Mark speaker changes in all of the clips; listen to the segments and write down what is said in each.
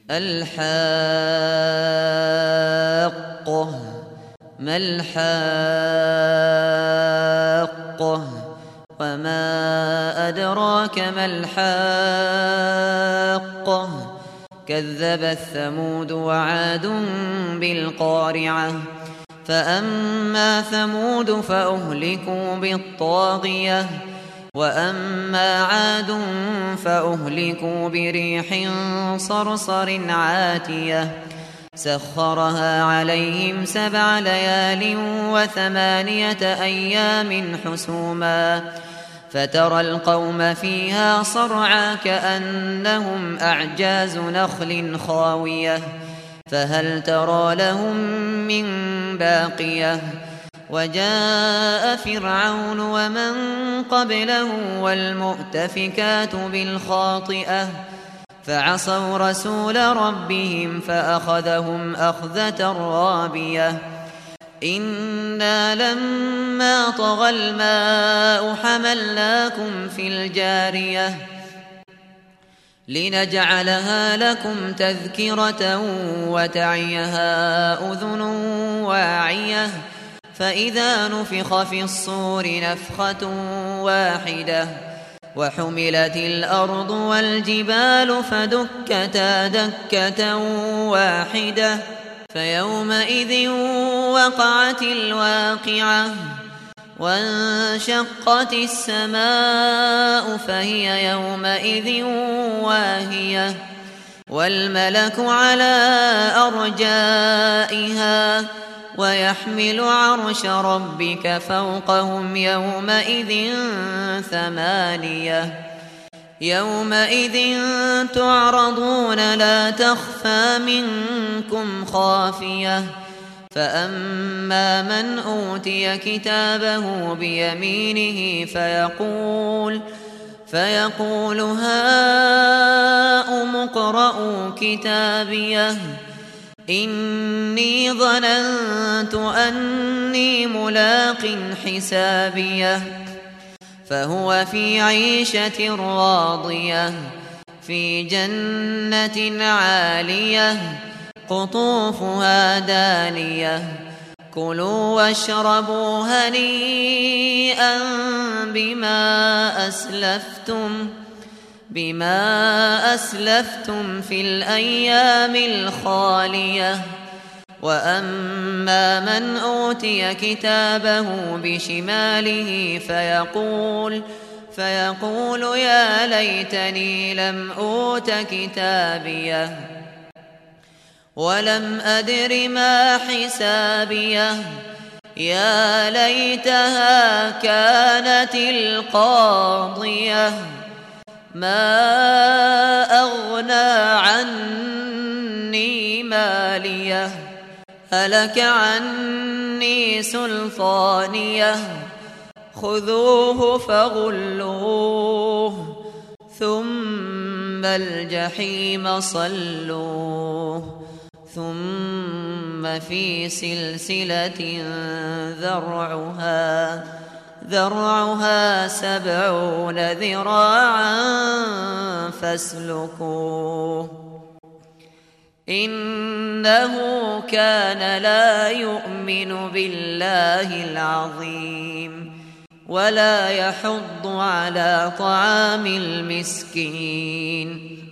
Speaker 1: الحاقة ما الحاقة وما أدراك ما الحاقة كذبت ثمود وعاد بالقارعة فأما ثمود فأهلكوا بالطاغية وأما عاد فأهلكوا بريح صرصر عاتية سخرها عليهم 7 ليال و8 أيام حسوما فترى القوم فيها صرعى كأنهم أعجاز نخل خاوية فهل ترى لهم من باقية وجاء فرعون ومن قبله والمؤتفكات بالخاطئة فعصوا رسول ربهم فأخذهم أخذة رابية إنا لما طغى الماء حملناكم في الجارية لنجعلها لكم تذكرة وتعيها أذن واعية فإذا نفخ في الصور نفخة واحدة وحملت الأرض والجبال فدكتا دكة واحدة فيومئذ وقعت الواقعة وانشقت السماء فهي يومئذ واهية والملك على أرجائها ويحمل عرش ربك فوقهم يومئذ 8 يومئذ تعرضون لا تخفى منكم خافية فأما من أوتي كتابه بيمينه فيقول هاؤم اقرءوا كتابيه إني ظننت أني ملاق حسابيه فهو في عيشة راضية في جنة عالية قطوفها دانية كلوا واشربوا هنيئا بما أسلفتم في الأيام الخالية وأما من أوتي كتابه بشماله فيقول يا ليتني لم أوت كتابيه ولم أدر ما حسابيه يا ليتها كانت القاضية ما أغنى عني ماليه هلك عني سلطانيه خذوه فغلوه ثم الجحيم صلوه ثم في سلسلة ذرعها 70 ذراعا فاسلكوه إنه كان لا يؤمن بالله العظيم ولا يحض على طعام المسكين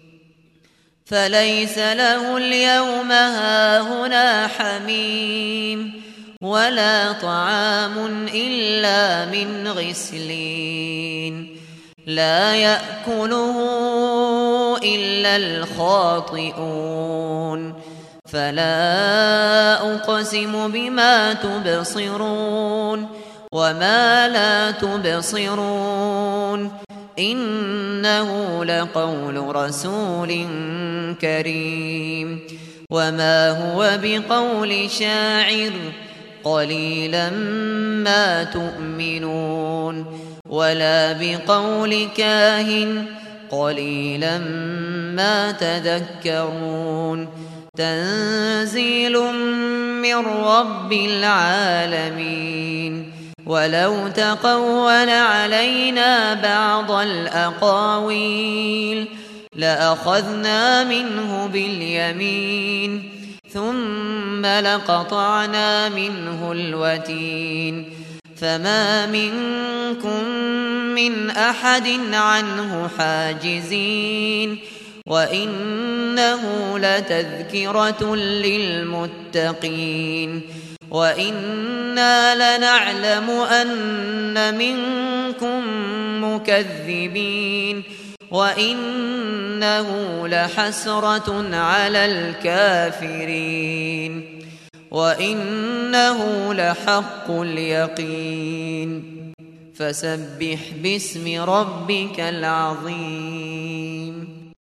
Speaker 1: فليس له اليوم هاهنا حميم ولا طعام إلا من غسلين لا يأكله إلا الخاطئون فلا أقسم بما تبصرون وما لا تبصرون إنه لقول رسول كريم وما هو بقول شاعر قليلا ما تؤمنون ولا بقول كاهن قليلا ما تذكرون تنزيل من رب العالمين ولو تقول علينا بعض الأقاويل لأخذنا منه باليمين ثم لقطعنا منه الوتين فما منكم من أحد عنه حاجزين وإنه لتذكرة للمتقين وإنا لنعلم أن منكم مكذبين وإنه لحسرة على الكافرين وإنه لحق اليقين فسبح باسم ربك العظيم